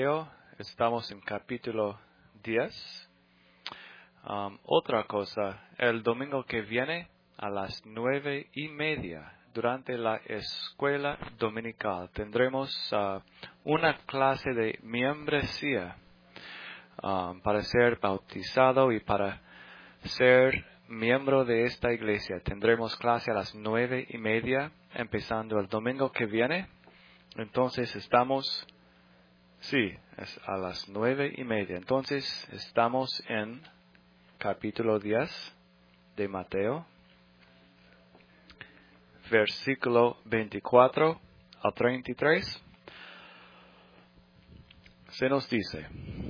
Estamos en capítulo 10. Otra cosa, el domingo que viene a las 9:30 durante la escuela dominical tendremos una clase de membresía para ser bautizado y para ser miembro de esta iglesia. Tendremos clase a las 9:30 empezando el domingo que viene. Entonces estamos... Sí, es a las 9:30. Entonces, estamos en capítulo 10 de Mateo, versículo 24 al 33. Se nos dice,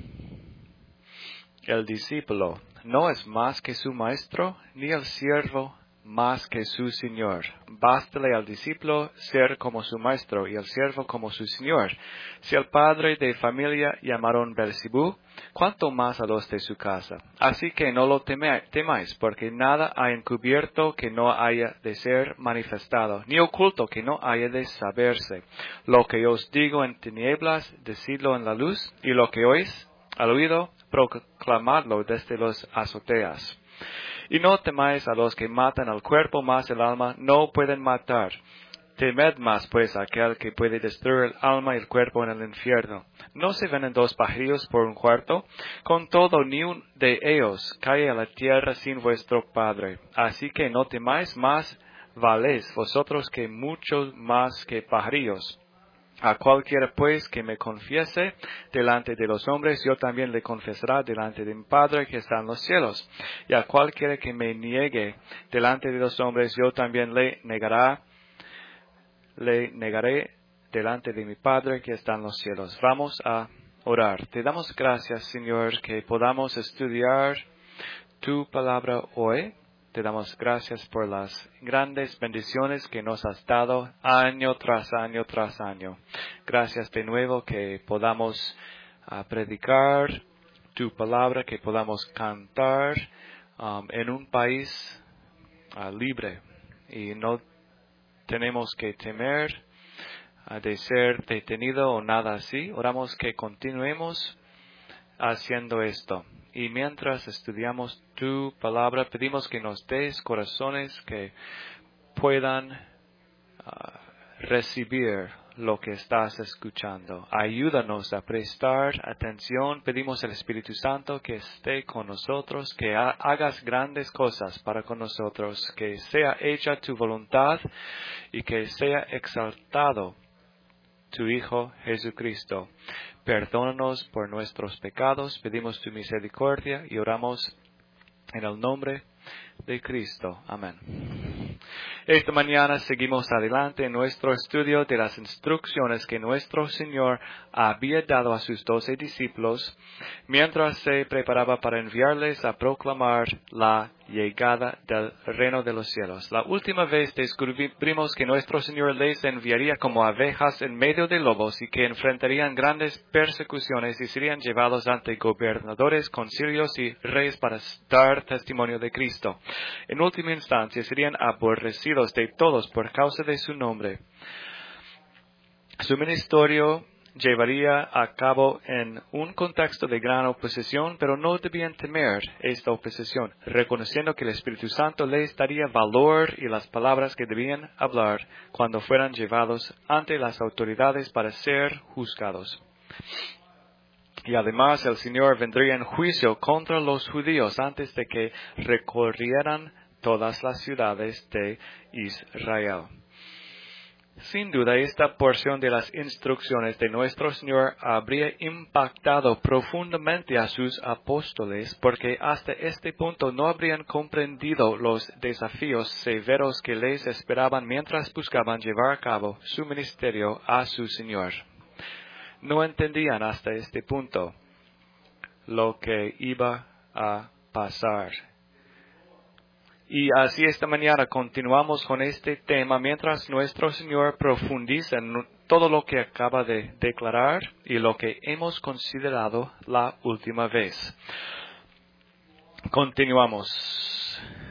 el discípulo no es más que su maestro, ni el siervo más que su señor. Bástale al discípulo ser como su maestro y al siervo como su señor. Si el padre de familia llamaron Beelzebú, ¿cuánto más a los de su casa? Así que no lo temáis, porque nada hay encubierto que no haya de ser manifestado, ni oculto que no haya de saberse. Lo que os digo en tinieblas, decidlo en la luz, y lo que oís al oído, proclamadlo desde las azoteas. Y no temáis a los que matan al cuerpo, mas el alma no pueden matar. Temed más, pues, a aquel que puede destruir el alma y el cuerpo en el infierno. ¿No se venden 2 pajarillos por un cuarto? Con todo, ni un de ellos cae a la tierra sin vuestro Padre. Así que no temáis, más valéis vosotros que muchos más que pajarillos. A cualquiera pues que me confiese delante de los hombres, yo también le confesaré delante de mi Padre que está en los cielos. Y a cualquiera que me niegue delante de los hombres, yo también le negaré delante de mi Padre que está en los cielos. Vamos a orar. Te damos gracias, Señor, que podamos estudiar tu palabra hoy. Te damos gracias por las grandes bendiciones que nos has dado año tras año tras año. Gracias de nuevo que podamos predicar tu palabra, que podamos cantar en un país libre y no tenemos que temer de ser detenido o nada así. Oramos que continuemos haciendo esto. Y mientras estudiamos tu palabra, pedimos que nos des corazones que puedan recibir lo que estás escuchando. Ayúdanos a prestar atención. Pedimos al Espíritu Santo que esté con nosotros, que hagas grandes cosas para con nosotros, que sea hecha tu voluntad y que sea exaltado tu Hijo Jesucristo. Perdónanos por nuestros pecados, pedimos tu misericordia y oramos en el nombre de Cristo. Amén. Esta mañana seguimos adelante en nuestro estudio de las instrucciones que nuestro Señor había dado a sus 12 discípulos mientras se preparaba para enviarles a proclamar la llegada del reino de los cielos. La última vez descubrimos que nuestro Señor les enviaría como abejas en medio de lobos y que enfrentarían grandes persecuciones y serían llevados ante gobernadores, concilios y reyes para dar testimonio de Cristo. En última instancia serían aborrecidos de todos por causa de su nombre. Su ministerio llevaría a cabo en un contexto de gran oposición, pero no debían temer esta oposición, reconociendo que el Espíritu Santo les daría valor y las palabras que debían hablar cuando fueran llevados ante las autoridades para ser juzgados. Y además el Señor vendría en juicio contra los judíos antes de que recorrieran todas las ciudades de Israel. Sin duda, esta porción de las instrucciones de nuestro Señor habría impactado profundamente a sus apóstoles, porque hasta este punto no habrían comprendido los desafíos severos que les esperaban mientras buscaban llevar a cabo su ministerio a su Señor. No entendían hasta este punto lo que iba a pasar. Y así esta mañana continuamos con este tema mientras nuestro Señor profundiza en todo lo que acaba de declarar y lo que hemos considerado la última vez. Continuamos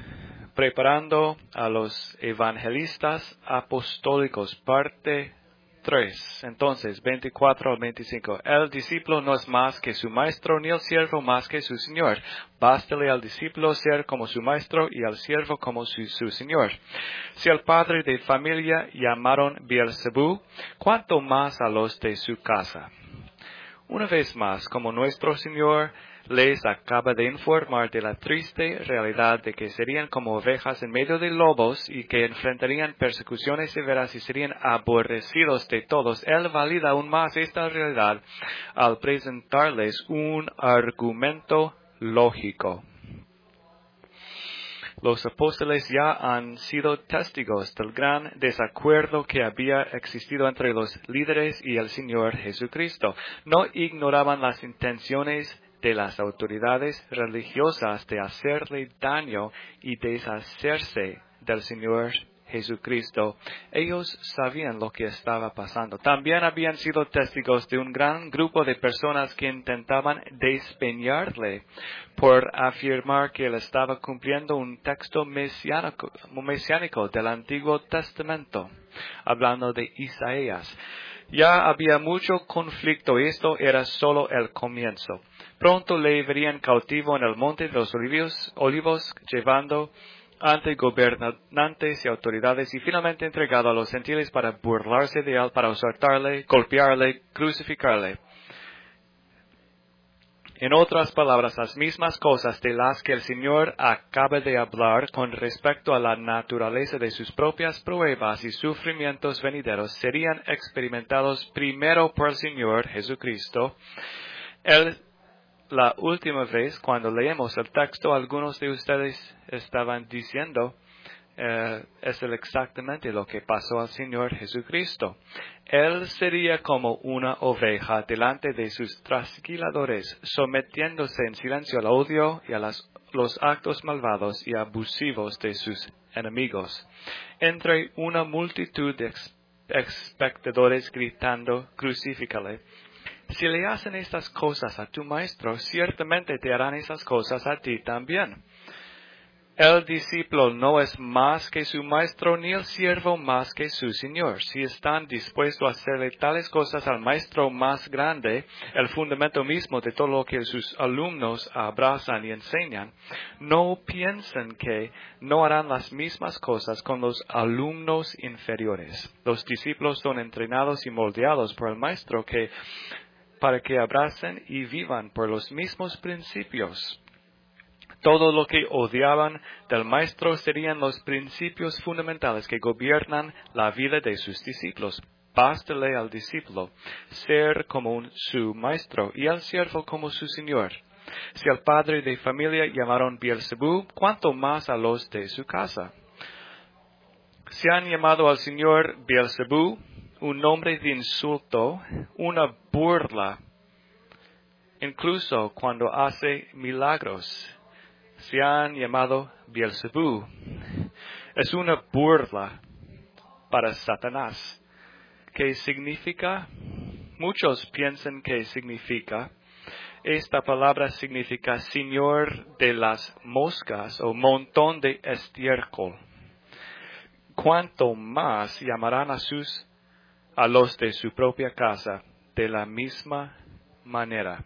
preparando a los evangelistas apostólicos, parte 3. Entonces, 24 al 25. El discípulo no es más que su maestro, ni el siervo más que su señor. Bástale al discípulo ser como su maestro y al siervo como su señor. Si al padre de familia llamaron Beelzebú, ¿cuánto más a los de su casa? Una vez más, como nuestro Señor les acaba de informar de la triste realidad de que serían como ovejas en medio de lobos y que enfrentarían persecuciones severas y serían aborrecidos de todos, Él valida aún más esta realidad al presentarles un argumento lógico. Los apóstoles ya han sido testigos del gran desacuerdo que había existido entre los líderes y el Señor Jesucristo. No ignoraban las intenciones de las autoridades religiosas de hacerle daño y deshacerse del Señor Jesucristo. Ellos sabían lo que estaba pasando. También habían sido testigos de un gran grupo de personas que intentaban despeñarle por afirmar que él estaba cumpliendo un texto mesiánico del Antiguo Testamento, hablando de Isaías. Ya había mucho conflicto, esto era solo el comienzo. Pronto le verían cautivo en el monte de los olivos llevando ante gobernantes y autoridades y finalmente entregado a los gentiles para burlarse de él, para usurparle, golpearle, crucificarle. En otras palabras, las mismas cosas de las que el Señor acaba de hablar con respecto a la naturaleza de sus propias pruebas y sufrimientos venideros serían experimentados primero por el Señor Jesucristo. La última vez, cuando leemos el texto, algunos de ustedes estaban diciendo, es exactamente lo que pasó al Señor Jesucristo. Él sería como una oveja delante de sus trasquiladores, sometiéndose en silencio al odio y a los actos malvados y abusivos de sus enemigos. Entre una multitud de espectadores gritando, crucifícale. Si le hacen estas cosas a tu maestro, ciertamente te harán esas cosas a ti también. El discípulo no es más que su maestro, ni el siervo más que su señor. Si están dispuestos a hacerle tales cosas al maestro más grande, el fundamento mismo de todo lo que sus alumnos abrazan y enseñan, no piensen que no harán las mismas cosas con los alumnos inferiores. Los discípulos son entrenados y moldeados por el maestro para que abracen y vivan por los mismos principios. Todo lo que odiaban del maestro serían los principios fundamentales que gobiernan la vida de sus discípulos. Bástale al discípulo ser como su maestro y al siervo como su señor. Si al padre de familia llamaron Beelzebú, ¿cuánto más a los de su casa? Si han llamado al Señor Beelzebú, un nombre de insulto, una burla, incluso cuando hace milagros. Se han llamado Beelzebú. Es una burla para Satanás. ¿Qué significa? Muchos piensan que significa. Esta palabra significa señor de las moscas o montón de estiércol. ¿Cuánto más llamarán a los de su propia casa de la misma manera?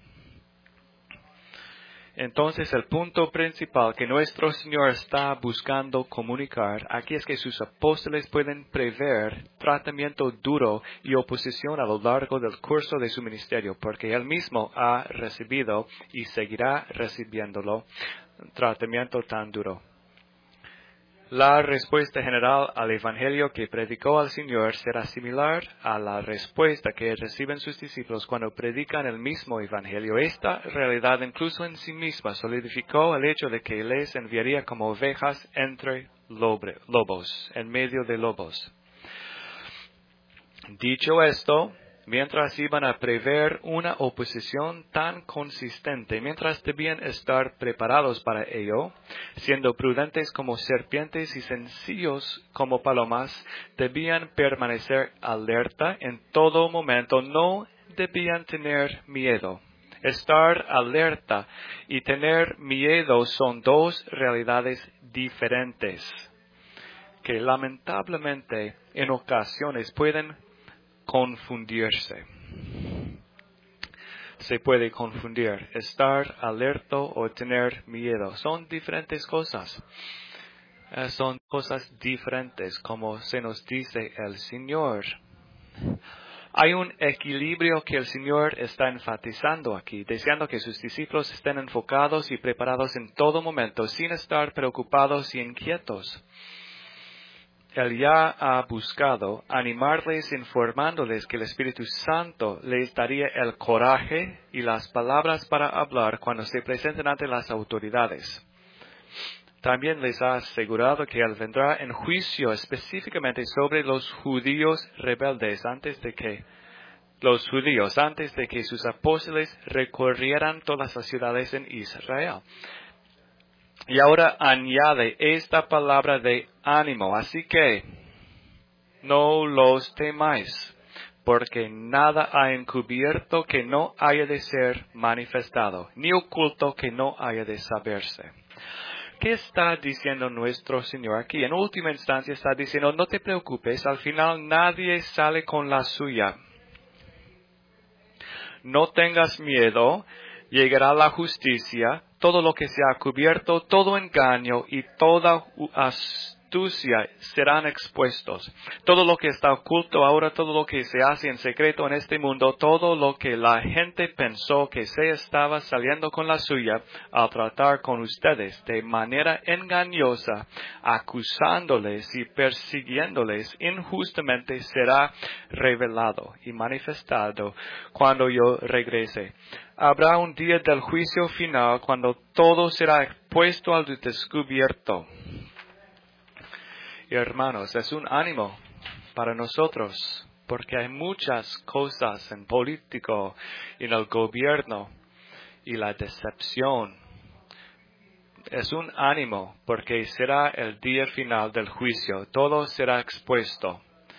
Entonces, el punto principal que nuestro Señor está buscando comunicar aquí es que sus apóstoles pueden prever tratamiento duro y oposición a lo largo del curso de su ministerio, porque Él mismo ha recibido y seguirá recibiéndolo tratamiento tan duro. La respuesta general al Evangelio que predicó al Señor será similar a la respuesta que reciben sus discípulos cuando predican el mismo Evangelio. Esta realidad incluso en sí misma solidificó el hecho de que les enviaría como ovejas entre lobos, en medio de lobos. Dicho esto, mientras iban a prever una oposición tan consistente, mientras debían estar preparados para ello, siendo prudentes como serpientes y sencillos como palomas, debían permanecer alerta en todo momento, no debían tener miedo. Estar alerta y tener miedo son dos realidades diferentes, que lamentablemente en ocasiones pueden confundirse. Se puede confundir, estar alerta o tener miedo. Son diferentes cosas. Son cosas diferentes, como se nos dice el Señor. Hay un equilibrio que el Señor está enfatizando aquí, deseando que sus discípulos estén enfocados y preparados en todo momento, sin estar preocupados y inquietos. Él ya ha buscado animarles informándoles que el Espíritu Santo les daría el coraje y las palabras para hablar cuando se presenten ante las autoridades. También les ha asegurado que Él vendrá en juicio específicamente sobre los judíos rebeldes antes de que sus apóstoles recorrieran todas las ciudades en Israel. Y ahora añade esta palabra de ánimo. Así que no los temáis, porque nada ha encubierto que no haya de ser manifestado, ni oculto que no haya de saberse. ¿Qué está diciendo nuestro Señor aquí? En última instancia está diciendo, no te preocupes, al final nadie sale con la suya. No tengas miedo, llegará la justicia, todo lo que se ha cubierto, todo engaño y toda astucia serán expuestos. Todo lo que está oculto ahora, todo lo que se hace en secreto en este mundo, todo lo que la gente pensó que se estaba saliendo con la suya al tratar con ustedes de manera engañosa, acusándoles y persiguiéndoles injustamente, será revelado y manifestado cuando yo regrese. Habrá un día del juicio final cuando todo será expuesto al descubierto. Y hermanos, es un ánimo para nosotros, porque hay muchas cosas en político, en el gobierno y la decepción. Es un ánimo porque será el día final del juicio, todo será expuesto.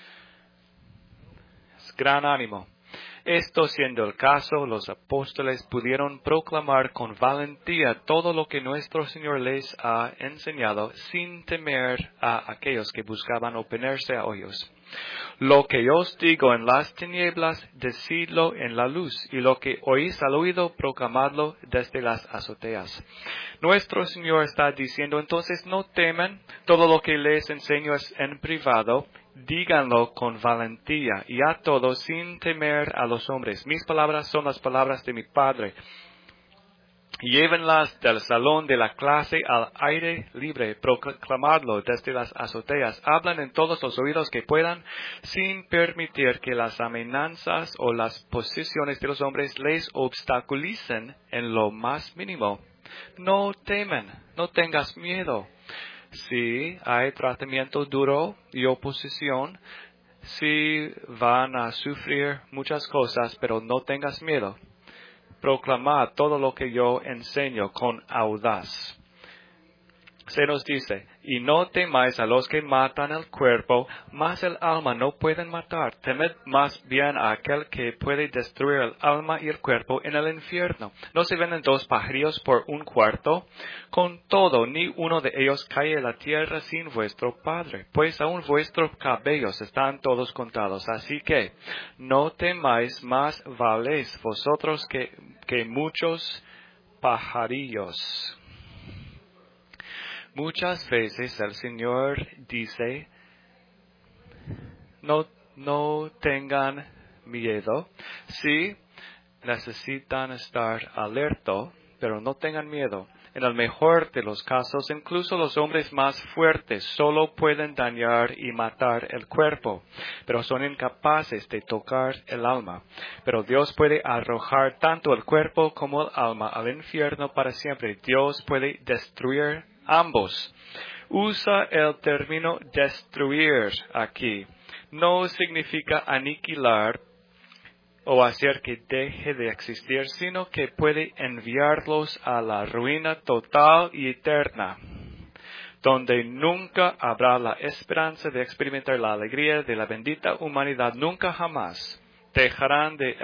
Es gran ánimo. Esto siendo el caso, los apóstoles pudieron proclamar con valentía todo lo que nuestro Señor les ha enseñado sin temer a aquellos que buscaban oponerse a ellos. Lo que yo os digo en las tinieblas, decidlo en la luz, y lo que oís al oído, proclamadlo desde las azoteas. Nuestro Señor está diciendo, entonces no teman, todo lo que les enseño es en privado, díganlo con valentía y a todos sin temer a los hombres. Mis palabras son las palabras de mi Padre. Llévenlas del salón de la clase al aire libre, proclamadlo desde las azoteas. Hablan en todos los oídos que puedan, sin permitir que las amenazas o las posiciones de los hombres les obstaculicen en lo más mínimo. No temen, no tengas miedo. Sí, hay tratamiento duro y oposición. Sí, van a sufrir muchas cosas, pero no tengas miedo. Proclamad todo lo que yo enseño con audaz. Se nos dice, y no temáis a los que matan el cuerpo, mas el alma no pueden matar. Temed más bien a aquel que puede destruir el alma y el cuerpo en el infierno. ¿No se venden 2 pajarillos por 1 cuarto? Con todo, ni uno de ellos cae en la tierra sin vuestro Padre, pues aun vuestros cabellos están todos contados. Así que, no temáis, más valéis vosotros que muchos pajarillos. Muchas veces el Señor dice, no tengan miedo. Sí, necesitan estar alerta, pero no tengan miedo. En el mejor de los casos, incluso los hombres más fuertes solo pueden dañar y matar el cuerpo, pero son incapaces de tocar el alma. Pero Dios puede arrojar tanto el cuerpo como el alma al infierno para siempre. Dios puede destruir ambos. Usa el término destruir aquí. No significa aniquilar o hacer que deje de existir, sino que puede enviarlos a la ruina total y eterna, donde nunca habrá la esperanza de experimentar la alegría de la bendita humanidad. Nunca jamás dejarán de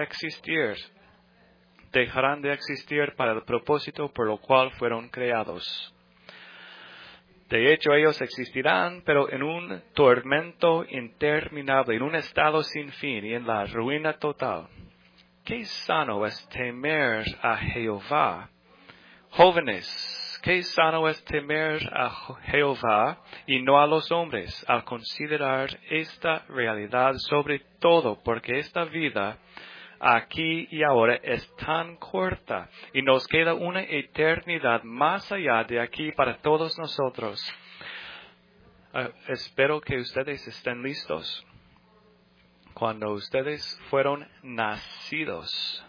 existir para el propósito por lo cual fueron creados. De hecho, ellos existirán, pero en un tormento interminable, en un estado sin fin y en la ruina total. Qué sano es temer a Jehová. Jóvenes, qué sano es temer a Jehová y no a los hombres, al considerar esta realidad sobre todo, porque esta vida aquí y ahora es tan corta y nos queda una eternidad más allá de aquí para todos nosotros. Espero que ustedes estén listos. Cuando ustedes fueron nacidos,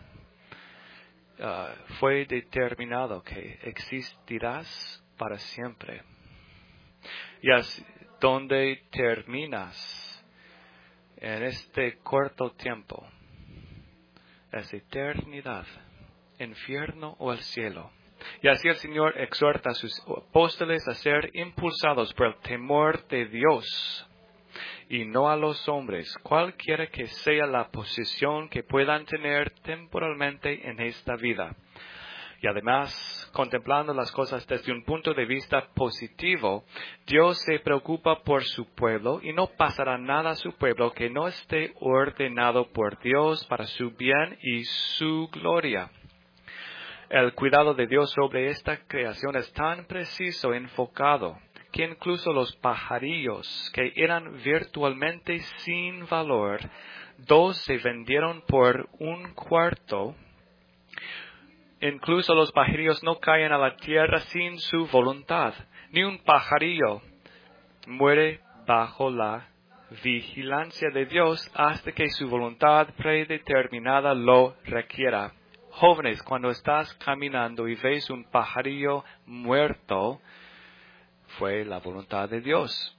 fue determinado que existirás para siempre. Y así, donde terminas en este corto tiempo, es eternidad, infierno o el cielo. Y así el Señor exhorta a sus apóstoles a ser impulsados por el temor de Dios y no a los hombres, cualquiera que sea la posición que puedan tener temporalmente en esta vida. Y además, contemplando las cosas desde un punto de vista positivo, Dios se preocupa por su pueblo y no pasará nada a su pueblo que no esté ordenado por Dios para su bien y su gloria. El cuidado de Dios sobre esta creación es tan preciso e enfocado que incluso los pajarillos, que eran virtualmente sin valor, 2 se vendieron por $1. Incluso los pajarillos no caen a la tierra sin su voluntad. Ni un pajarillo muere bajo la vigilancia de Dios hasta que su voluntad predeterminada lo requiera. Jóvenes, cuando estás caminando y ves un pajarillo muerto, fue la voluntad de Dios.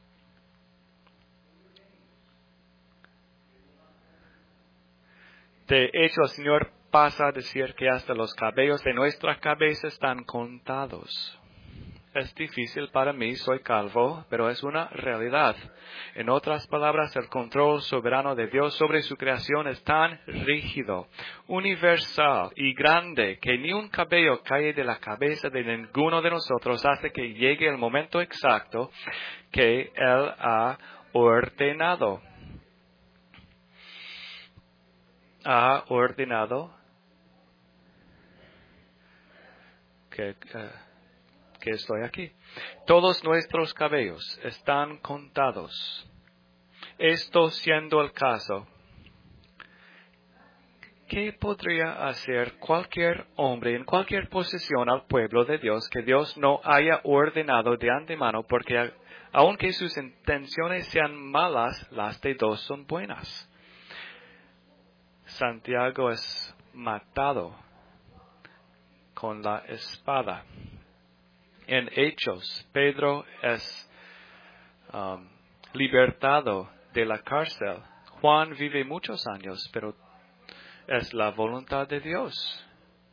De hecho, el Señor pasa a decir que hasta los cabellos de nuestra cabeza están contados. Es difícil para mí, soy calvo, pero es una realidad. En otras palabras, el control soberano de Dios sobre su creación es tan rígido, universal y grande que ni un cabello cae de la cabeza de ninguno de nosotros hasta que llegue el momento exacto que Él ha ordenado. Ha ordenado que estoy aquí. Todos nuestros cabellos están contados. Esto siendo el caso, ¿qué podría hacer cualquier hombre en cualquier posición al pueblo de Dios que Dios no haya ordenado de antemano? Porque aunque sus intenciones sean malas, las de Dios son buenas. Santiago es matado con la espada. En Hechos, Pedro es libertado de la cárcel. Juan vive muchos años, pero es la voluntad de Dios.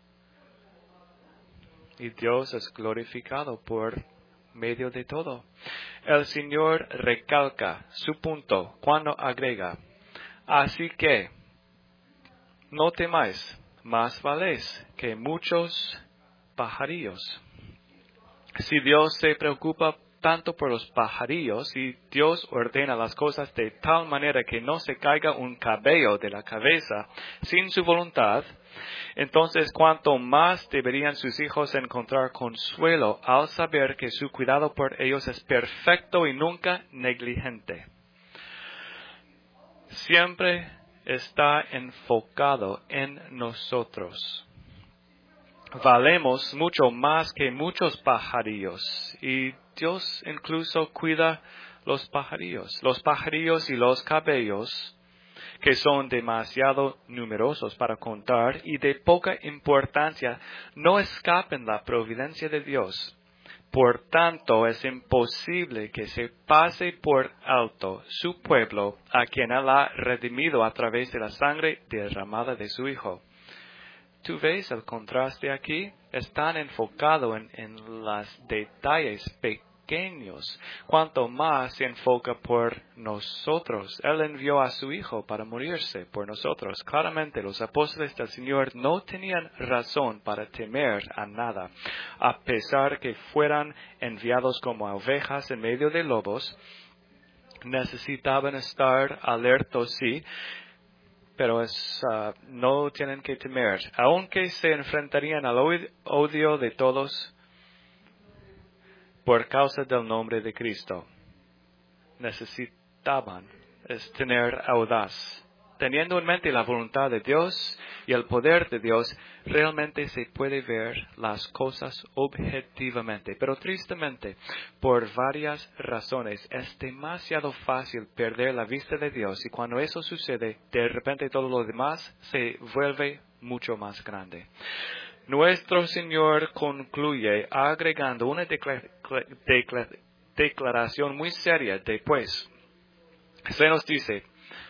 Y Dios es glorificado por medio de todo. El Señor recalca su punto cuando agrega: así que no temáis, más valéis que muchos pajarillos. Si Dios se preocupa tanto por los pajarillos y Dios ordena las cosas de tal manera que no se caiga un cabello de la cabeza sin su voluntad, entonces cuánto más deberían sus hijos encontrar consuelo al saber que su cuidado por ellos es perfecto y nunca negligente. Siempre está enfocado en nosotros. Valemos mucho más que muchos pajarillos y Dios incluso cuida los pajarillos y los cabellos que son demasiado numerosos para contar y de poca importancia no escapen la providencia de Dios. Por tanto, es imposible que se pase por alto su pueblo a quien Él ha redimido a través de la sangre derramada de su Hijo. ¿Tú ves el contraste aquí? Es tan enfocado en los detalles pequeños, cuanto más se enfoca por nosotros. Él envió a su Hijo para morirse por nosotros. Claramente los apóstoles del Señor no tenían razón para temer a nada, a pesar que fueran enviados como ovejas en medio de lobos. Necesitaban estar alertos, sí, pero no tienen que temer. Aunque se enfrentarían al odio de todos por causa del nombre de Cristo, necesitaban tener audaz. Teniendo en mente la voluntad de Dios y el poder de Dios, realmente se puede ver las cosas objetivamente. Pero tristemente, por varias razones, es demasiado fácil perder la vista de Dios. Y cuando eso sucede, de repente todo lo demás se vuelve mucho más grande. Nuestro Señor concluye agregando una declaración muy seria después. Se nos dice,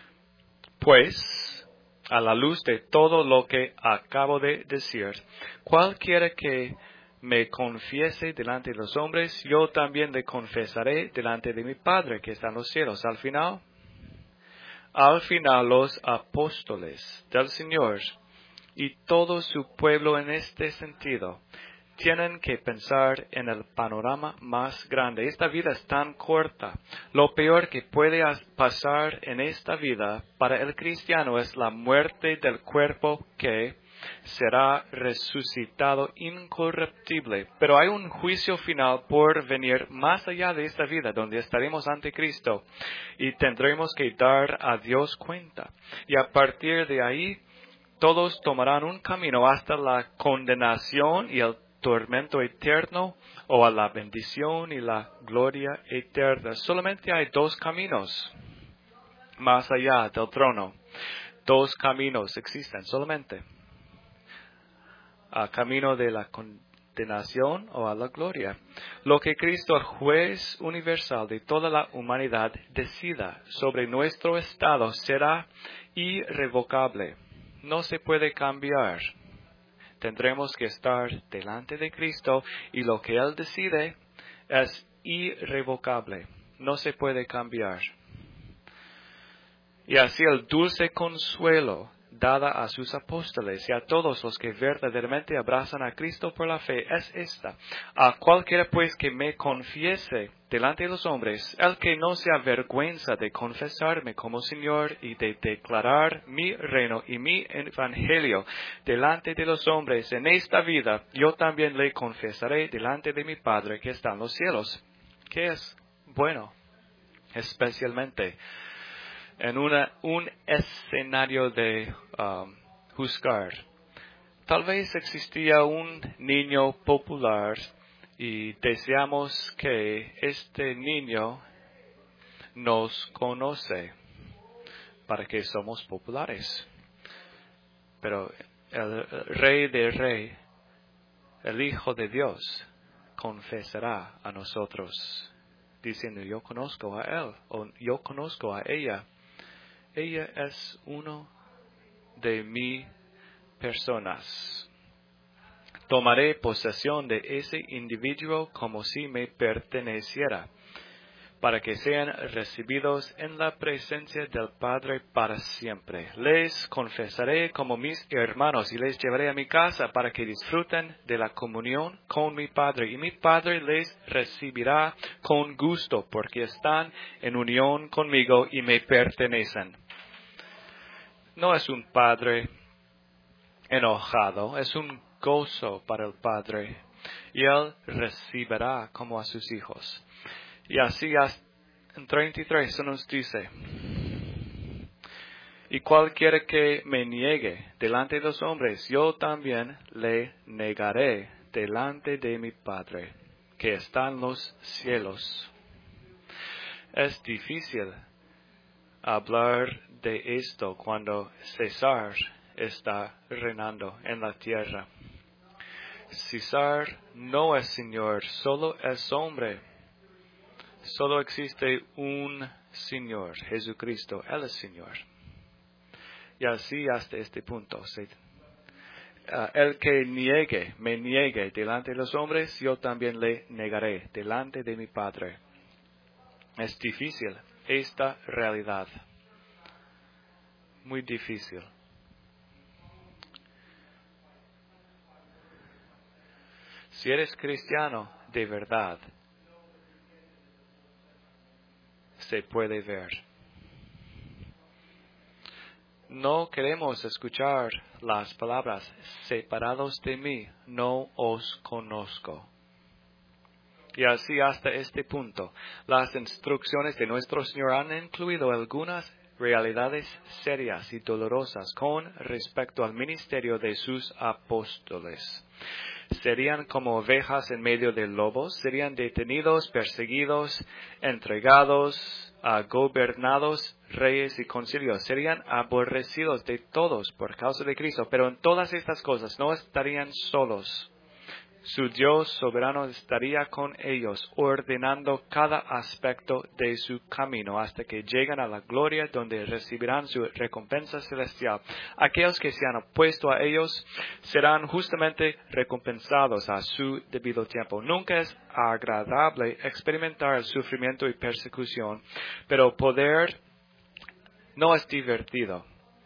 pues, a la luz de todo lo que acabo de decir, cualquiera que me confiese delante de los hombres, yo también le confesaré delante de mi Padre que está en los cielos. Al final los apóstoles del Señor y todo su pueblo en este sentido tienen que pensar en el panorama más grande. Esta vida es tan corta. Lo peor que puede pasar en esta vida para el cristiano es la muerte del cuerpo que será resucitado incorruptible. Pero hay un juicio final por venir más allá de esta vida, donde estaremos ante Cristo y tendremos que dar a Dios cuenta. Y a partir de ahí, todos tomarán un camino hasta la condenación y el tormento eterno, o a la bendición y la gloria eterna. Solamente hay dos caminos más allá del trono. Dos caminos existen solamente. A camino de la condenación o a la gloria. Lo que Cristo, el juez universal de toda la humanidad, decida sobre nuestro estado será irrevocable. No se puede cambiar. Tendremos que estar delante de Cristo y lo que Él decide es irrevocable. No se puede cambiar. Y así el dulce consuelo dada a sus apóstoles y a todos los que verdaderamente abrazan a Cristo por la fe es esta. A cualquiera pues que me confiese delante de los hombres, el que no se avergüenza de confesarme como Señor y de declarar mi reino y mi evangelio delante de los hombres en esta vida, yo también le confesaré delante de mi Padre que está en los cielos. ¿Qué es bueno? Especialmente en un escenario de juzgar. Tal vez existía un niño popular y deseamos que este niño nos conoce para que somos populares. Pero el Rey de Rey, el Hijo de Dios, confesará a nosotros, diciendo, yo conozco a él o yo conozco a ella. Ella es uno de mis personas. Tomaré posesión de ese individuo como si me perteneciera, para que sean recibidos en la presencia del Padre para siempre. Les confesaré como mis hermanos y les llevaré a mi casa para que disfruten de la comunión con mi Padre. Y mi Padre les recibirá con gusto porque están en unión conmigo y me pertenecen. No es un Padre enojado, es un gozo para el Padre. Y Él recibirá como a sus hijos. Y así en 33 se nos dice, y cualquiera que me niegue delante de los hombres, yo también le negaré delante de mi Padre, que está en los cielos. Es difícil hablar de esto cuando César está reinando en la tierra. César no es Señor, solo es hombre. Solo existe un Señor, Jesucristo, Él es Señor. Y así hasta este punto. El que me niegue delante de los hombres, yo también le negaré delante de mi Padre. Es difícil esta realidad. Muy difícil. Si eres cristiano de verdad, se puede ver. No queremos escuchar las palabras, separados de mí, no os conozco. Y así hasta este punto, las instrucciones de nuestro Señor han incluido algunas realidades serias y dolorosas con respecto al ministerio de sus apóstoles. Serían como ovejas en medio de lobos, serían detenidos, perseguidos, entregados, gobernados, reyes y concilios, serían aborrecidos de todos por causa de Cristo, pero en todas estas cosas no estarían solos. Su Dios soberano estaría con ellos, ordenando cada aspecto de su camino hasta que lleguen a la gloria donde recibirán su recompensa celestial. Aquellos que se han opuesto a ellos serán justamente recompensados a su debido tiempo. Nunca es agradable experimentar el sufrimiento y persecución, pero poder no es divertido.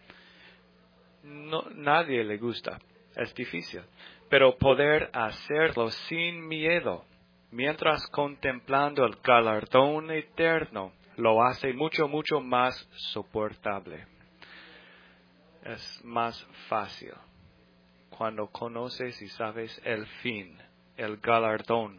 Nadie le gusta. Es difícil. Pero poder hacerlo sin miedo, mientras contemplando el galardón eterno, lo hace mucho, mucho más soportable. Es más fácil cuando conoces y sabes el fin, el galardón.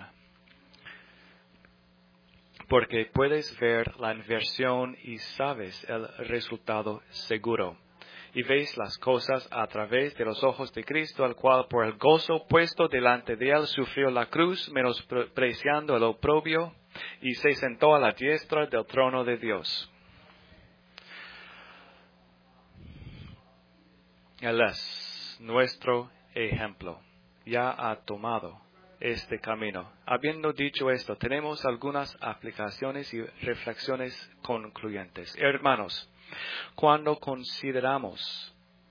Porque puedes ver la inversión y sabes el resultado seguro. Y veis las cosas a través de los ojos de Cristo, al cual por el gozo puesto delante de él sufrió la cruz, menospreciando el oprobio, y se sentó a la diestra del trono de Dios. Él es nuestro ejemplo. Ya ha tomado este camino. Habiendo dicho esto, tenemos algunas aplicaciones y reflexiones concluyentes. Hermanos, cuando consideramos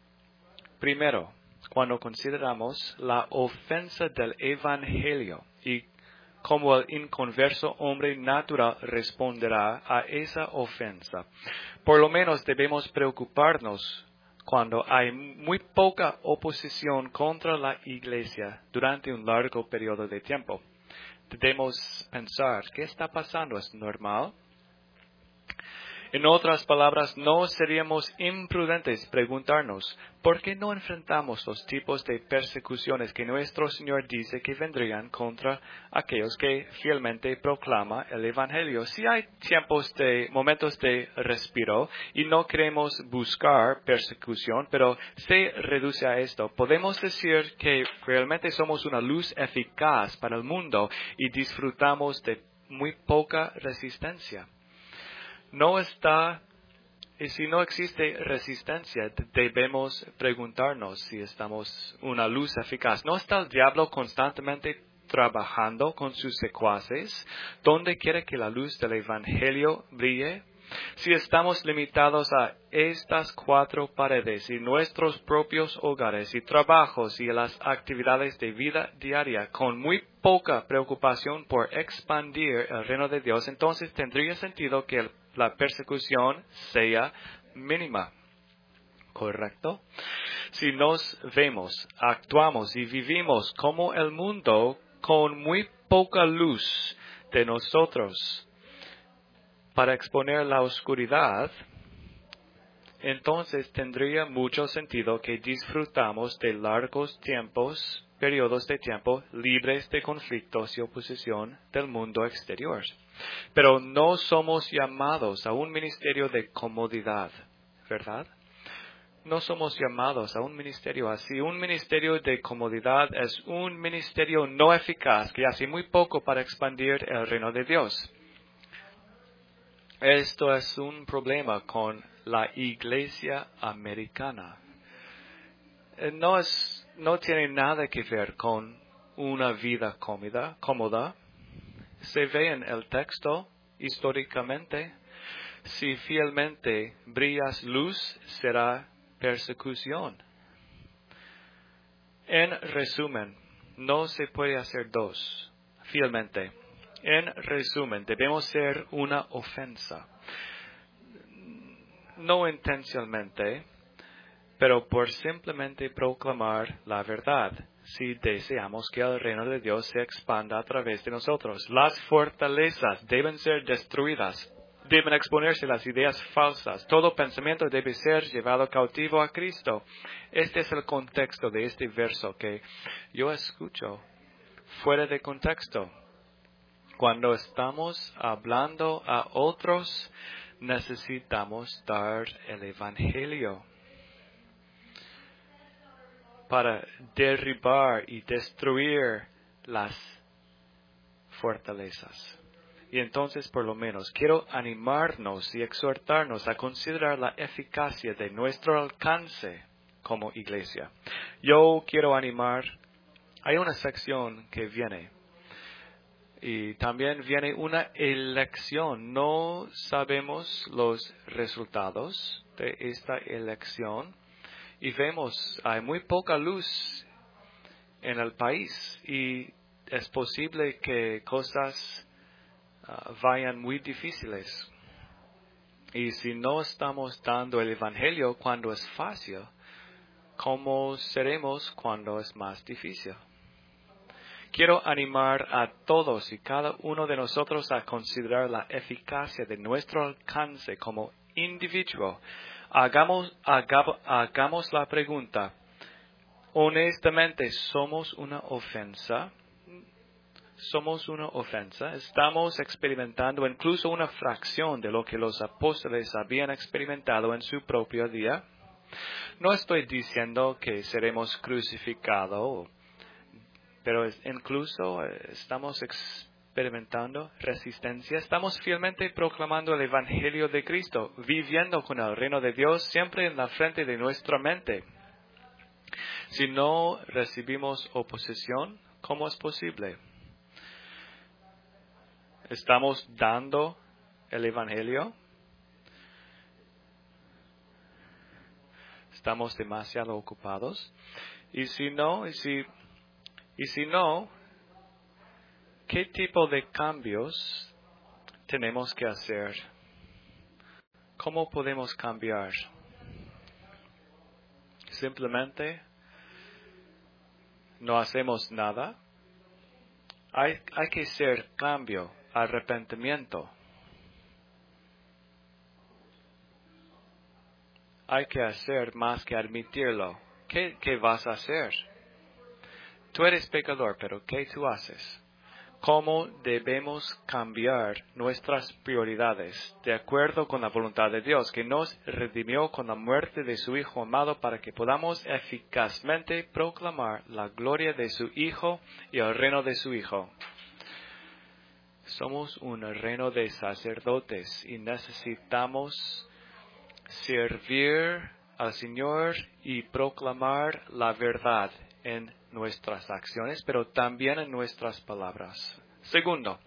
la ofensa del Evangelio y cómo el inconverso hombre natural responderá a esa ofensa, por lo menos debemos preocuparnos cuando hay muy poca oposición contra la Iglesia durante un largo periodo de tiempo. Debemos pensar, ¿qué está pasando? ¿Es normal? En otras palabras, no seríamos imprudentes preguntarnos, ¿por qué no enfrentamos los tipos de persecuciones que nuestro Señor dice que vendrían contra aquellos que fielmente proclaman el Evangelio? Si hay momentos de respiro y no queremos buscar persecución, pero se reduce a esto, podemos decir que realmente somos una luz eficaz para el mundo y disfrutamos de muy poca resistencia. Y si no existe resistencia, debemos preguntarnos si estamos una luz eficaz. ¿No está el diablo constantemente trabajando con sus secuaces? ¿Dónde quiere que la luz del Evangelio brille? Si estamos limitados a estas 4 paredes y nuestros propios hogares y trabajos y las actividades de vida diaria con muy poca preocupación por expandir el reino de Dios, entonces tendría sentido que la persecución sea mínima. ¿Correcto? Si nos vemos, actuamos y vivimos como el mundo con muy poca luz de nosotros para exponer la oscuridad, entonces tendría mucho sentido que disfrutamos de largos periodos de tiempo libres de conflictos y oposición del mundo exterior. Pero no somos llamados a un ministerio de comodidad, ¿verdad? No somos llamados a un ministerio así. Un ministerio de comodidad es un ministerio no eficaz que hace muy poco para expandir el reino de Dios. Esto es un problema con la iglesia americana. No tiene nada que ver con una vida cómoda. Se ve en el texto históricamente. Si fielmente brillas luz, será persecución. En resumen, no se puede hacer dos fielmente. En resumen, debemos ser una ofensa. No intencionalmente, pero por simplemente proclamar la verdad, si deseamos que el reino de Dios se expanda a través de nosotros. Las fortalezas deben ser destruidas, deben exponerse las ideas falsas, todo pensamiento debe ser llevado cautivo a Cristo. Este es el contexto de este verso que yo escucho fuera de contexto. Cuando estamos hablando a otros, necesitamos dar el Evangelio para derribar y destruir las fortalezas. Y entonces, por lo menos, quiero animarnos y exhortarnos a considerar la eficacia de nuestro alcance como iglesia. Yo quiero animar, hay una sección que viene, y también viene una elección. No sabemos los resultados de esta elección. Y vemos, hay muy poca luz en el país y es posible que cosas vayan muy difíciles. Y si no estamos dando el Evangelio cuando es fácil, ¿cómo seremos cuando es más difícil? Quiero animar a todos y cada uno de nosotros a considerar la eficacia de nuestro alcance como individuo. Hagamos la pregunta. Honestamente, ¿somos una ofensa? ¿Somos una ofensa? ¿Estamos experimentando incluso una fracción de lo que los apóstoles habían experimentado en su propio día? No estoy diciendo que seremos crucificados, pero incluso estamos experimentando resistencia. Estamos fielmente proclamando el Evangelio de Cristo, viviendo con el reino de Dios siempre en la frente de nuestra mente. Si no recibimos oposición, ¿cómo es posible? ¿Estamos dando el Evangelio? ¿Estamos demasiado ocupados? Y si no, ¿qué tipo de cambios tenemos que hacer? ¿Cómo podemos cambiar? Simplemente no hacemos nada. Hay que hacer cambio, arrepentimiento. Hay que hacer más que admitirlo. ¿Qué vas a hacer? Tú eres pecador, pero ¿qué tú haces? ¿Cómo debemos cambiar nuestras prioridades de acuerdo con la voluntad de Dios, que nos redimió con la muerte de su Hijo amado para que podamos eficazmente proclamar la gloria de su Hijo y el reino de su Hijo? Somos un reino de sacerdotes y necesitamos servir al Señor y proclamar la verdad en nuestras acciones, pero también en nuestras palabras. Segundo,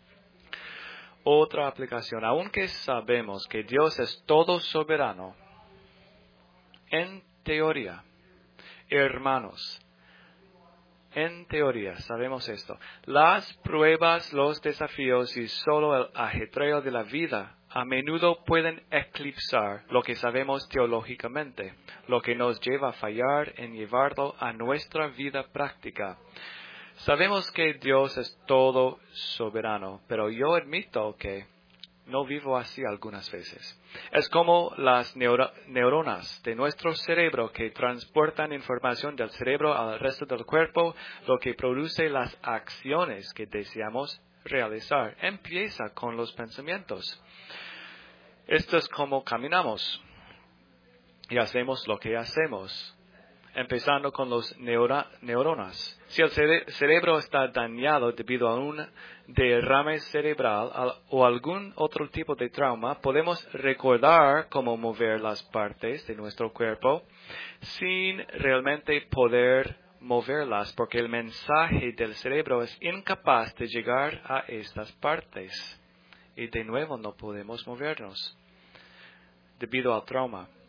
otra aplicación. Aunque sabemos que Dios es todo soberano, en teoría, hermanos, en teoría sabemos esto. Las pruebas, los desafíos y solo el ajetreo de la vida a menudo pueden eclipsar lo que sabemos teológicamente, lo que nos lleva a fallar en llevarlo a nuestra vida práctica. Sabemos que Dios es todo soberano, pero yo admito que no vivo así algunas veces. Es como las neuronas de nuestro cerebro que transportan información del cerebro al resto del cuerpo, lo que produce las acciones que deseamos realizar. Empieza con los pensamientos. Esto es como caminamos y hacemos lo que hacemos, empezando con los neuronas. Si el cerebro está dañado debido a un derrame cerebral o algún otro tipo de trauma, podemos recordar cómo mover las partes de nuestro cuerpo sin realmente poder moverlas, porque el mensaje del cerebro es incapaz de llegar a estas partes. Y de nuevo no podemos movernos debido al trauma.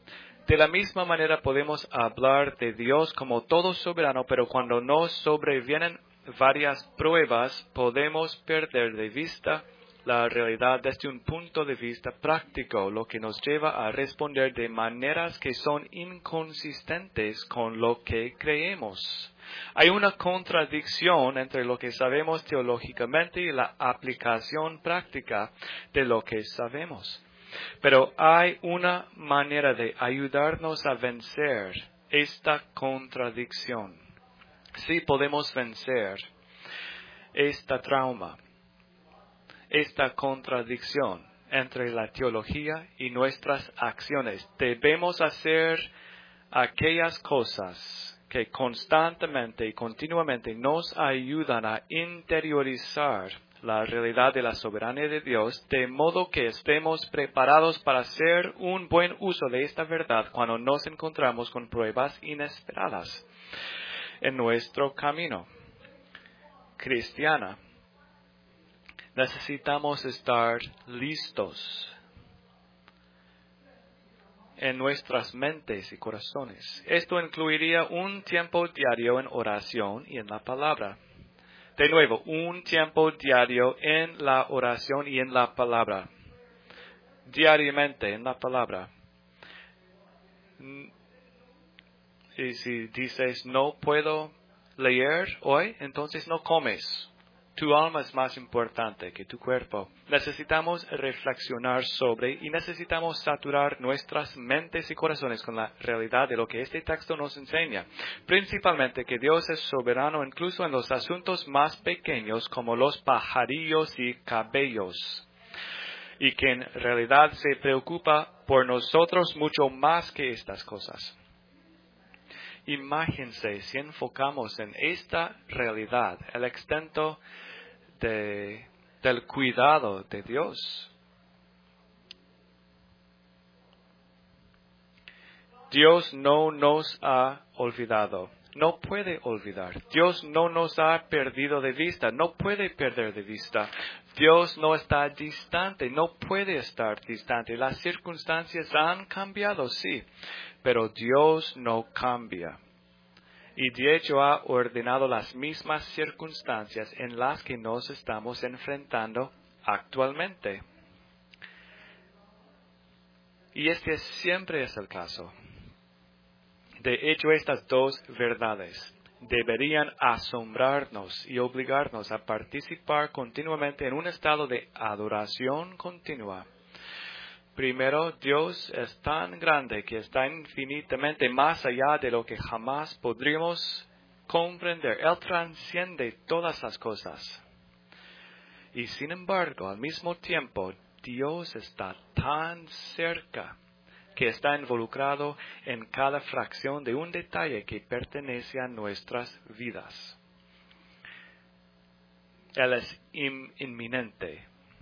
De la misma manera podemos hablar de Dios como todo soberano, pero cuando nos sobrevienen varias pruebas, podemos perder de vista la realidad desde un punto de vista práctico, lo que nos lleva a responder de maneras que son inconsistentes con lo que creemos. Hay una contradicción entre lo que sabemos teológicamente y la aplicación práctica de lo que sabemos. Pero hay una manera de ayudarnos a vencer esta contradicción. Sí podemos vencer esta trauma, esta contradicción entre la teología y nuestras acciones. Debemos hacer aquellas cosas que constantemente y continuamente nos ayudan a interiorizar la realidad de la soberanía de Dios, de modo que estemos preparados para hacer un buen uso de esta verdad cuando nos encontramos con pruebas inesperadas en nuestro camino cristiano. Necesitamos estar listos en nuestras mentes y corazones. Esto incluiría un tiempo diario en oración y en la palabra. De nuevo, un tiempo diario en la oración y en la palabra. Diariamente en la palabra. Y si dices, no puedo leer hoy, entonces no comes. Tu alma es más importante que tu cuerpo. Necesitamos reflexionar sobre y necesitamos saturar nuestras mentes y corazones con la realidad de lo que este texto nos enseña. Principalmente que Dios es soberano incluso en los asuntos más pequeños como los pajarillos y cabellos. Y que en realidad se preocupa por nosotros mucho más que estas cosas. Imagínense si enfocamos en esta realidad, el extento del cuidado de Dios. Dios no nos ha olvidado, no puede olvidar. Dios no nos ha perdido de vista, no puede perder de vista. Dios no está distante, no puede estar distante. Las circunstancias han cambiado, sí, pero Dios no cambia. Y de hecho ha ordenado las mismas circunstancias en las que nos estamos enfrentando actualmente. Y este siempre es el caso. De hecho, estas dos verdades deberían asombrarnos y obligarnos a participar continuamente en un estado de adoración continua. Primero, Dios es tan grande que está infinitamente más allá de lo que jamás podríamos comprender. Él trasciende todas las cosas. Y sin embargo, al mismo tiempo, Dios está tan cerca que está involucrado en cada fracción de un detalle que pertenece a nuestras vidas. Él es inminente.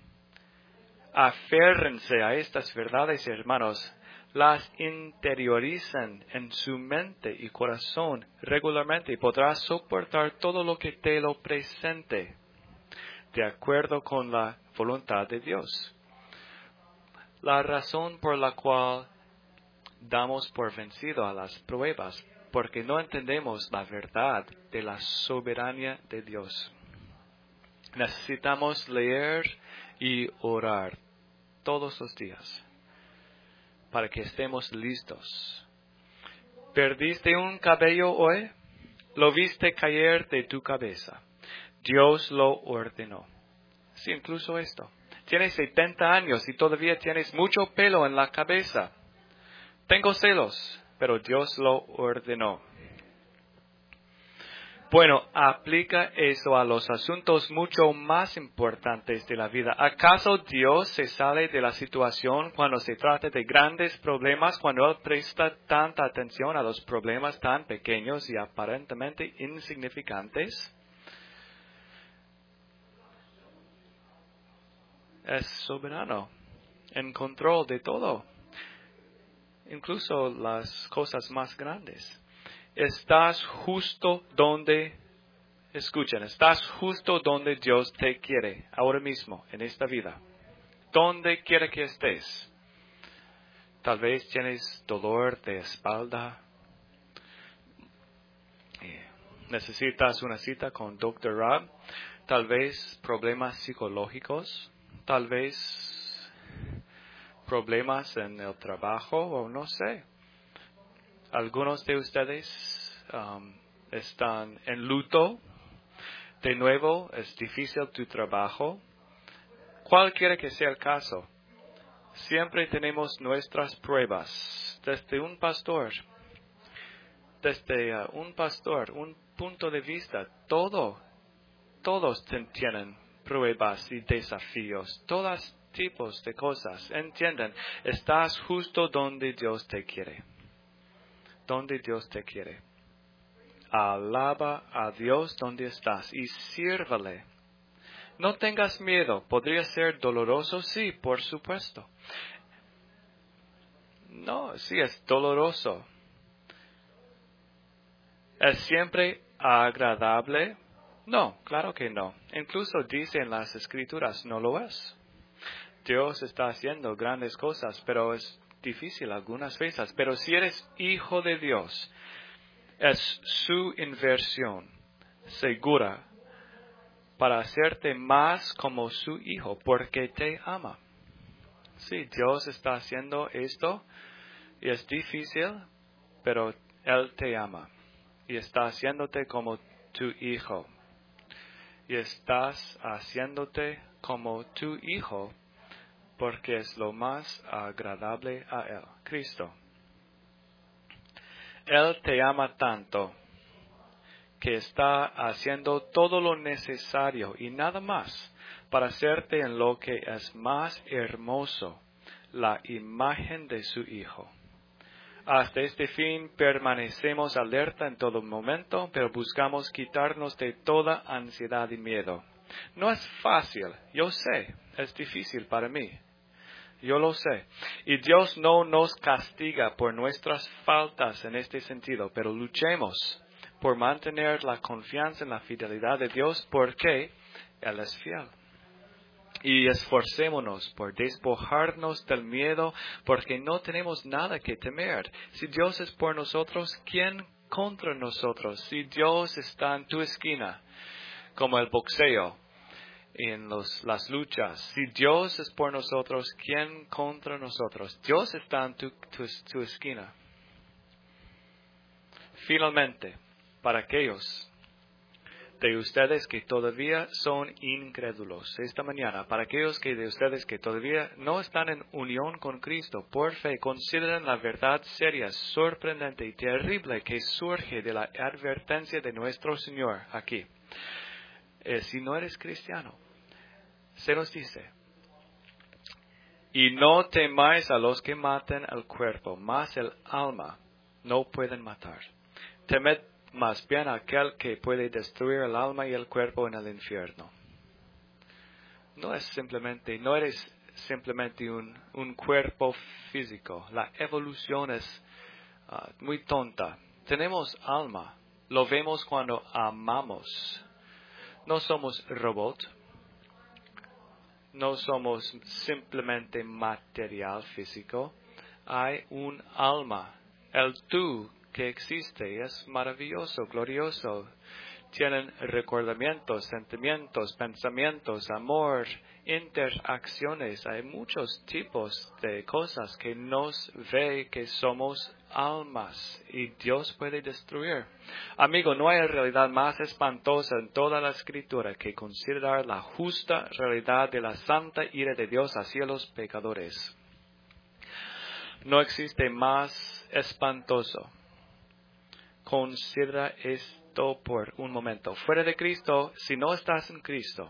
Aférrense a estas verdades, hermanos. Las interioricen en su mente y corazón regularmente y podrás soportar todo lo que te lo presente, de acuerdo con la voluntad de Dios. La razón por la cual damos por vencido a las pruebas, porque no entendemos la verdad de la soberanía de Dios. Necesitamos leer y orar todos los días para que estemos listos. ¿Perdiste un cabello hoy? ¿Lo viste caer de tu cabeza? Dios lo ordenó. Sí, incluso esto. Tienes 70 años y todavía tienes mucho pelo en la cabeza. Tengo celos, pero Dios lo ordenó. Bueno, aplica eso a los asuntos mucho más importantes de la vida. ¿Acaso Dios se sale de la situación cuando se trata de grandes problemas, cuando Él presta tanta atención a los problemas tan pequeños y aparentemente insignificantes? Es soberano, en control de todo, incluso las cosas más grandes. Estás justo donde, escuchen, estás justo donde Dios te quiere, ahora mismo, en esta vida. Donde quiera que estés. Tal vez tienes dolor de espalda. Necesitas una cita con Dr. Rob. Tal vez problemas psicológicos. Tal vez problemas en el trabajo o no sé. Algunos de ustedes están en luto. De nuevo, es difícil tu trabajo. Cualquiera que sea el caso, siempre tenemos nuestras pruebas. Desde un pastor, un punto de vista, todos tienen pruebas y desafíos, todos tipos de cosas. Entienden, estás justo donde Dios te quiere. Donde Dios te quiere. Alaba a Dios donde estás y sírvale. No tengas miedo. ¿Podría ser doloroso? Sí, por supuesto. No, sí es doloroso. ¿Es siempre agradable? No, claro que no. Incluso dice en las Escrituras, no lo es. Dios está haciendo grandes cosas, pero es difícil algunas veces. Pero si eres hijo de Dios, es su inversión segura para hacerte más como su hijo, porque te ama. Sí, Dios está haciendo esto y es difícil, pero Él te ama y está haciéndote como tu hijo. Y estás haciéndote como tu hijo porque es lo más agradable a Él, Cristo. Él te ama tanto que está haciendo todo lo necesario y nada más para hacerte en lo que es más hermoso, la imagen de su Hijo. Hasta este fin permanecemos alerta en todo momento, pero buscamos quitarnos de toda ansiedad y miedo. No es fácil, yo sé, es difícil para mí. Yo lo sé. Y Dios no nos castiga por nuestras faltas en este sentido, pero luchemos por mantener la confianza en la fidelidad de Dios porque Él es fiel. Y esforcémonos por despojarnos del miedo porque no tenemos nada que temer. Si Dios es por nosotros, ¿quién contra nosotros? Si Dios está en tu esquina, como el boxeo, en las luchas. Si Dios es por nosotros, ¿quién contra nosotros? Dios está en tu esquina. Finalmente, para aquellos de ustedes que todavía son incrédulos, esta mañana, para aquellos de ustedes que todavía no están en unión con Cristo, por fe, consideren la verdad seria, sorprendente y terrible que surge de la advertencia de nuestro Señor aquí. Si no eres cristiano, se nos dice, y no temáis a los que maten el cuerpo, mas el alma no pueden matar. Temed más bien a aquel que puede destruir el alma y el cuerpo en el infierno. No eres simplemente un cuerpo físico. La evolución es muy tonta. Tenemos alma. Lo vemos cuando amamos. No somos robots. No somos simplemente material físico. Hay un alma. El tú que existe es maravilloso, glorioso. Tienen recordamientos, sentimientos, pensamientos, amor, interacciones. Hay muchos tipos de cosas que nos ve que somos almas y Dios puede destruir. Amigo, no hay realidad más espantosa en toda la Escritura que considerar la justa realidad de la santa ira de Dios hacia los pecadores. No existe más espantoso. Considera esto por un momento. Fuera de Cristo, si no estás en Cristo,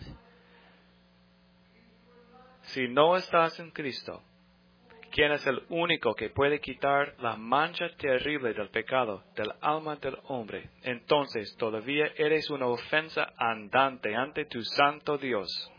¿quién es el único que puede quitar la mancha terrible del pecado del alma del hombre? Entonces todavía eres una ofensa andante ante tu santo Dios.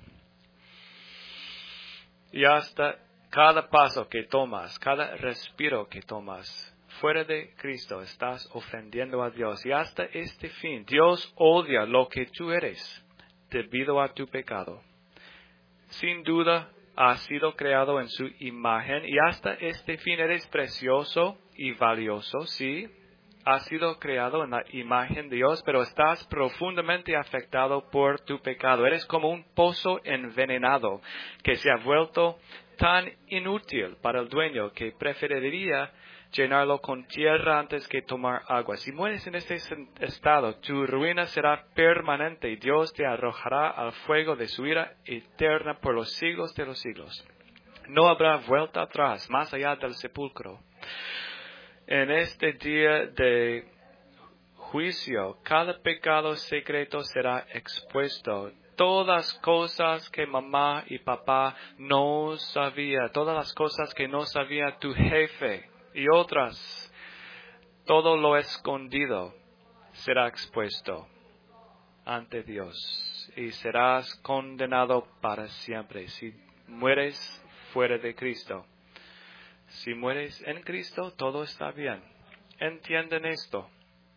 Y hasta cada paso que tomas, cada respiro que tomas, fuera de Cristo estás ofendiendo a Dios. Y hasta este fin, Dios odia lo que tú eres debido a tu pecado. Sin duda, Has sido creado en su imagen y hasta este fin eres precioso y valioso, sí. Has sido creado en la imagen de Dios, pero estás profundamente afectado por tu pecado. Eres como un pozo envenenado que se ha vuelto tan inútil para el dueño que preferiría llenarlo con tierra antes que tomar agua. Si mueres en este estado, tu ruina será permanente y Dios te arrojará al fuego de su ira eterna por los siglos de los siglos. No habrá vuelta atrás, más allá del sepulcro. En este día de juicio, cada pecado secreto será expuesto. Todas cosas que mamá y papá no sabía, todas las cosas que no sabía tu jefe y otras, todo lo escondido será expuesto ante Dios y serás condenado para siempre si mueres fuera de Cristo. Si mueres en Cristo, todo está bien. ¿Entienden esto?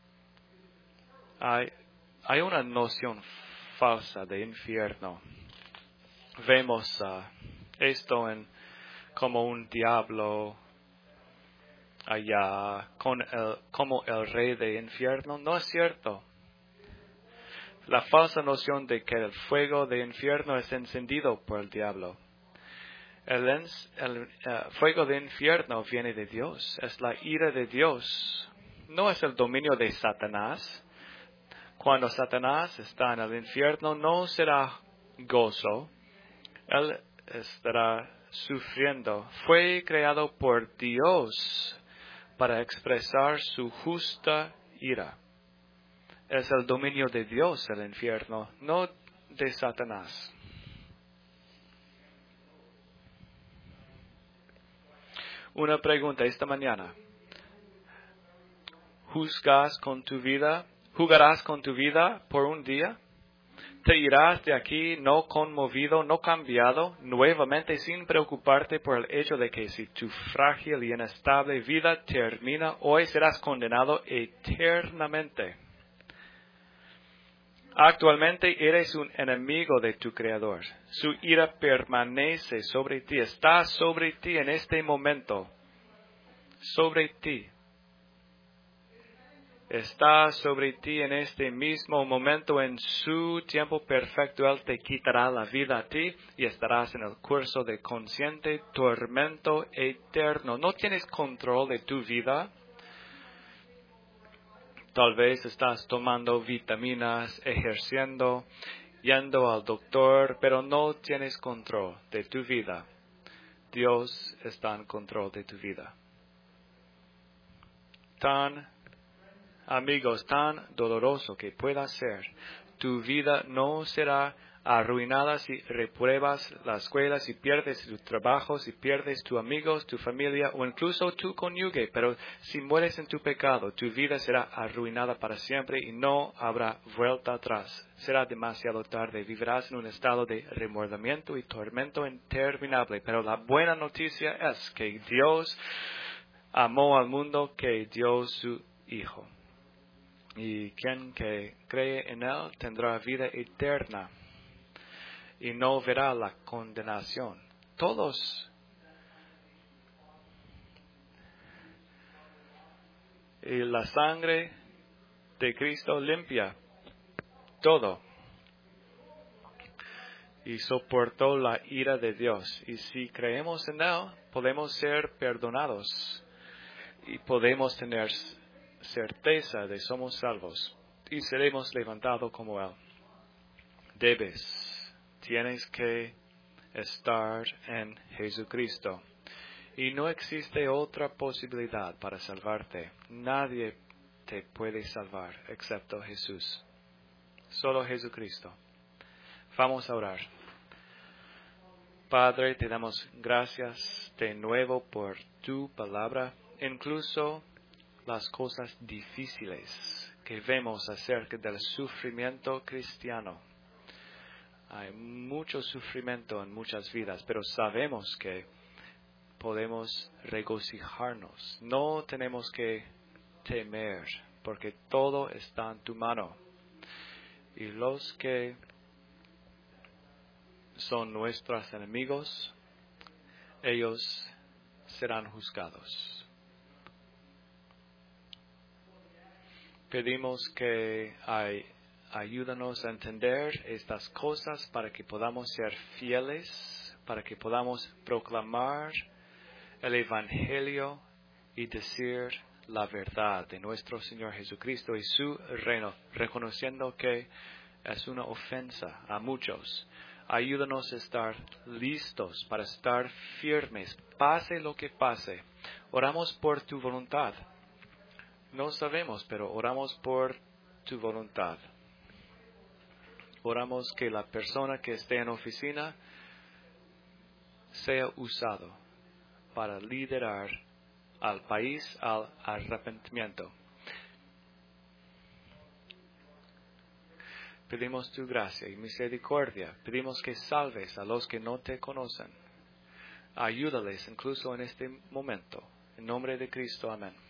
Hay una noción falsa de infierno. Vemos esto como un diablo allá, como el rey de infierno. No es cierto. La falsa noción de que el fuego de infierno es encendido por el diablo. El fuego de infierno viene de Dios. Es la ira de Dios. No es el dominio de Satanás. Cuando Satanás está en el infierno, no será gozo. Él estará sufriendo. Fue creado por Dios para expresar su justa ira. Es el dominio de Dios el infierno, no de Satanás. Una pregunta esta mañana. ¿Jugarás con tu vida por un día? ¿Te irás de aquí no conmovido, no cambiado, nuevamente sin preocuparte por el hecho de que si tu frágil y inestable vida termina hoy, serás condenado eternamente? Actualmente eres un enemigo de tu Creador. Su ira permanece sobre ti, está sobre ti en este momento. Sobre ti. Está sobre ti en este mismo momento, en su tiempo perfecto. Él te quitará la vida a ti y estarás en el curso de consciente tormento eterno. No tienes control de tu vida. Tal vez estás tomando vitaminas, ejerciendo, yendo al doctor, pero no tienes control de tu vida. Dios está en control de tu vida. Amigos, tan doloroso que pueda ser, tu vida no será arruinada si repruebas la escuela, si pierdes tu trabajo, si pierdes tus amigos, tu familia o incluso tu cónyuge. Pero si mueres en tu pecado, tu vida será arruinada para siempre y no habrá vuelta atrás. Será demasiado tarde. Vivirás en un estado de remordimiento y tormento interminable. Pero la buena noticia es que Dios amó al mundo, que dio su Hijo. Y quien que cree en Él tendrá vida eterna y no verá la condenación. Todos. Y la sangre de Cristo limpia todo. Y soportó la ira de Dios. Y si creemos en Él, podemos ser perdonados. Y podemos tener certeza de somos salvos. Y seremos levantados como Él. Tienes que estar en Jesucristo. Y no existe otra posibilidad para salvarte. Nadie te puede salvar excepto Jesús. Solo Jesucristo. Vamos a orar. Padre, te damos gracias de nuevo por tu palabra, incluso las cosas difíciles que vemos acerca del sufrimiento cristiano. Hay mucho sufrimiento en muchas vidas, pero sabemos que podemos regocijarnos. No tenemos que temer, porque todo está en tu mano. Y los que son nuestros enemigos, ellos serán juzgados. Pedimos que ayúdanos a entender estas cosas para que podamos ser fieles, para que podamos proclamar el Evangelio y decir la verdad de nuestro Señor Jesucristo y su reino, reconociendo que es una ofensa a muchos. Ayúdanos a estar listos para estar firmes, pase lo que pase. Oramos por tu voluntad. No sabemos, pero oramos por tu voluntad. Oramos que la persona que esté en oficina sea usado para liderar al país al arrepentimiento. Pedimos tu gracia y misericordia. Pedimos que salves a los que no te conocen. Ayúdales incluso en este momento. En nombre de Cristo, amén.